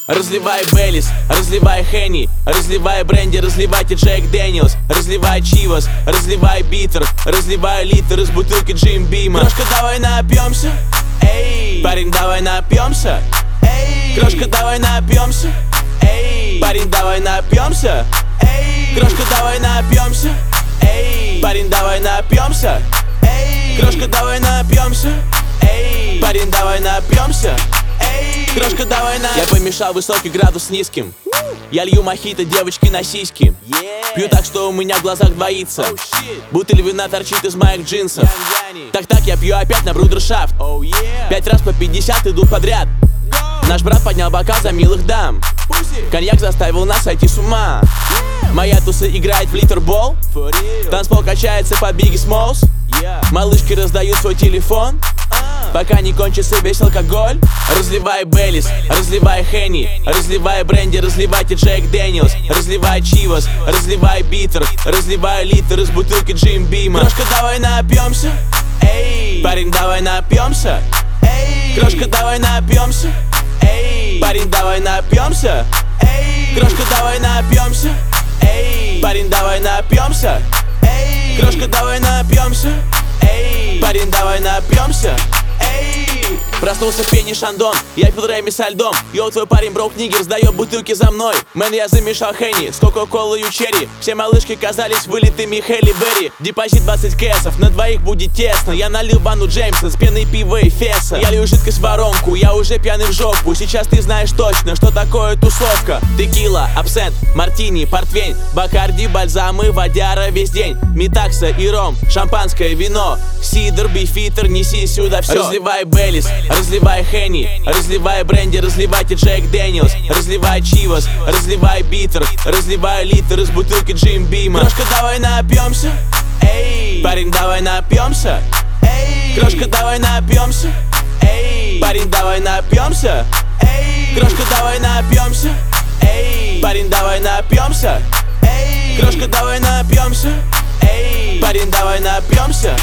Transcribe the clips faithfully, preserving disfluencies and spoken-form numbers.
Разливай Беллис, разливай Хенни, разливай бренди, разливайте Джек Дэниелс, разливай Чивас, разливай битер, разливай литр из бутылки Джим Бима. Крошка, давай напьемся, эй, парень, давай напьемся, эй, крошка, давай напьемся, эй, парень, давай напьемся, эй, крошка, давай напьемся, эй, парень, давай напьемся, эй, крошка, давай напьемся, эй, парень, давай напьемся, эй, крошка, давай на. Я помешал высокий градус с низким. Я лью мохито девочки на сиськи. Пью так, что у меня в глазах двоится. Бутыль вина торчит из моих джинсов. Так-так, я пью опять на брудершафт. Пять раз по пятьдесят идут подряд. Наш брат поднял бокал за милых дам. Коньяк заставил нас сойти с ума. Моя туса играет в литербол. Танцпол качается по Бигги Смоллс. Малышки раздают свой телефон, пока не кончится весь алкоголь. Разливай Беллис, разливай Хенни, разливай бренди, разливайте Джек Дэниелс, разливай Чивас, разливай битер, разливай литр из бутылки Джим Бима. Крошка, давай напьемся, эй, парень, давай напьемся, эй, крошка, давай напьемся, эй, парень, давай напьемся, эй, крошка, давай напьемся, эй, парень, давай напьемся, эй, крошка, давай напьемся, эй, парень, давай напьемся, эй. Проснулся в пене Шандон, я пил Реми со льдом. Йоу, твой парень брок нигер, сдаёт бутылки за мной. Мэн, я замешал Хенни с кока-колой и черри. Все малышки казались вылитыми Хелли Берри. Депозит двадцать кэсов, на двоих будет тесно. Я налил бану Джеймса с пеной пива и феса. Я лью жидкость в воронку, я уже пьяный в жопу. Сейчас ты знаешь точно, что такое тусовка. Текила, абсент, мартини, портвейн, бакарди, бальзамы, водяра весь день. Метакса и ром, шампанское вино, сидр, бифитер, неси сюда все. Разливай Беллис, разливай Хенни, разливай бренди, разливайте Джек Дэниелс, разливай Чивас, разливай битер, разливай литр из бутылки Джим Бима. Крошка, давай напьемся, эй, парень, давай напьемся, эй, крошка, давай напьемся, эй, парень, давай напьемся, эй, крошка, давай напьемся, эй, парень, давай напьемся, эй, крошка, давай напьемся, эй, парень, давай напьемся,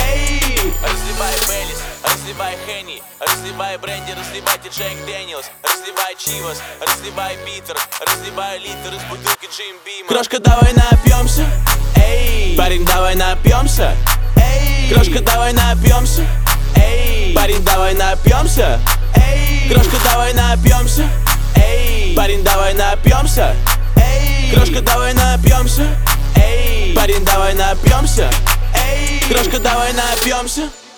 эй. Разливай Беллис, разливай Хенни, разливай бренди, разливайте Джек Дэниелс, разливай Чивас, разливай битер, разливай литр из бутылки Джим Бима. Крошка, давай напьемся, эй, парень, давай напьемся, эй, крошка, давай напьемся, эй, парень, давай напьемся, эй, крошка, давай напьемся, эй, парень, давай напьемся, эй, крошка, давай напьемся, эй, парень, давай напьемся, эй, крошка, давай напьемся.